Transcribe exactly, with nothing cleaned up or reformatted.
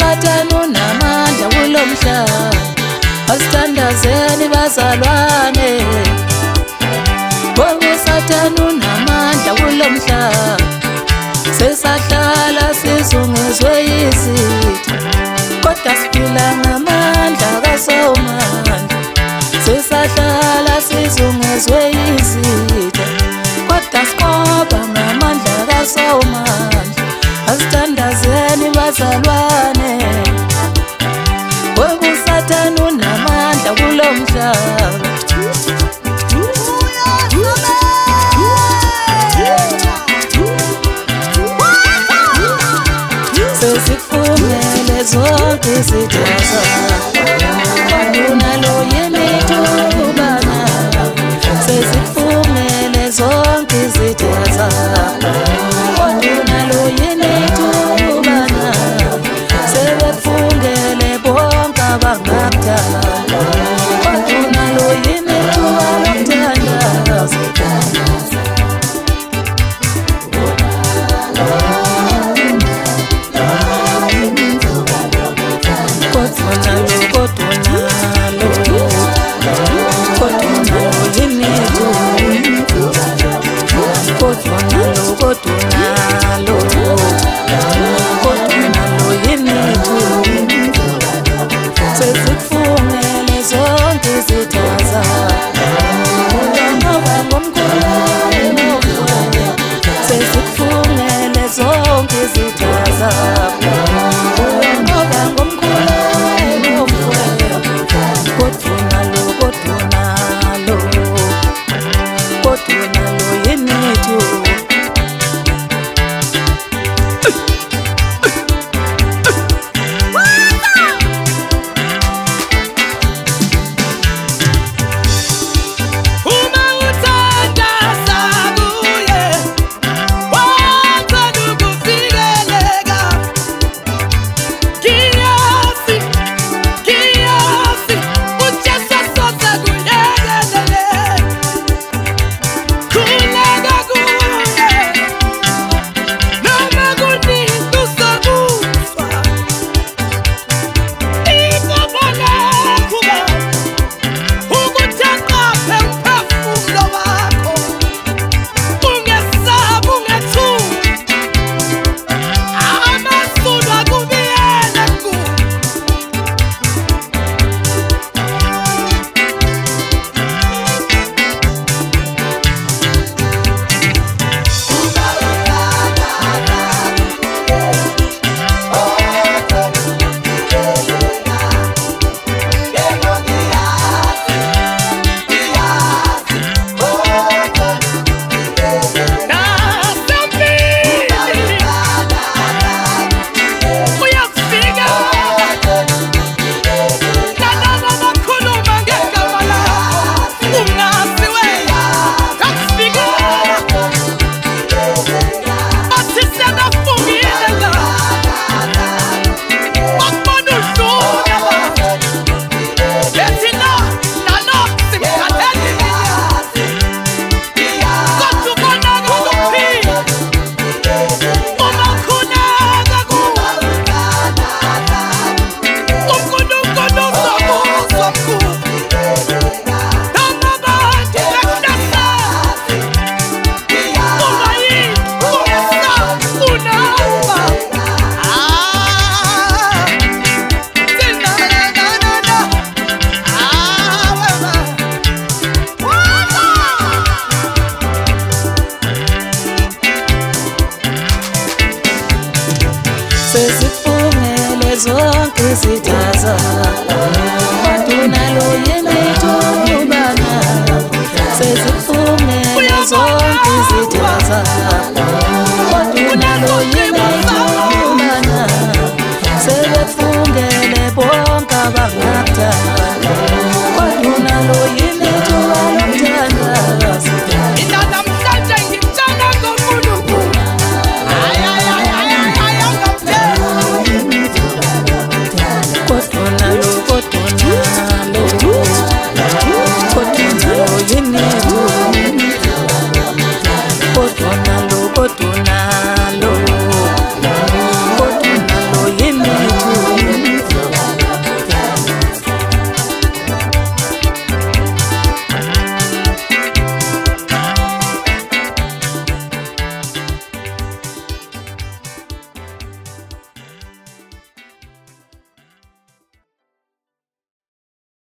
usathane unamandla kulomhlaba asithandazeni bazalwane ngoba usathane unamandla kulomhlaba sesahlala sizungezwe yizitha kodwa siphila ngamandla kaSomandla sesahlala sizungezwe yizitha kodwa siqoba ngamandla kaSomandla asithandazeni bazalwane ngoba usathane unamandla kulomhlaba sesifumele zonke izitha unalo yini thubana sesifumele zonke izitha unalo yini thubana sebefungele bonke abangakudala unalo yini thubana lokuthandaza sesifumele zonke izitha unalo yini thubana sesifumele zonke izitha unalo yini thubana sebefungele bonke abangakudala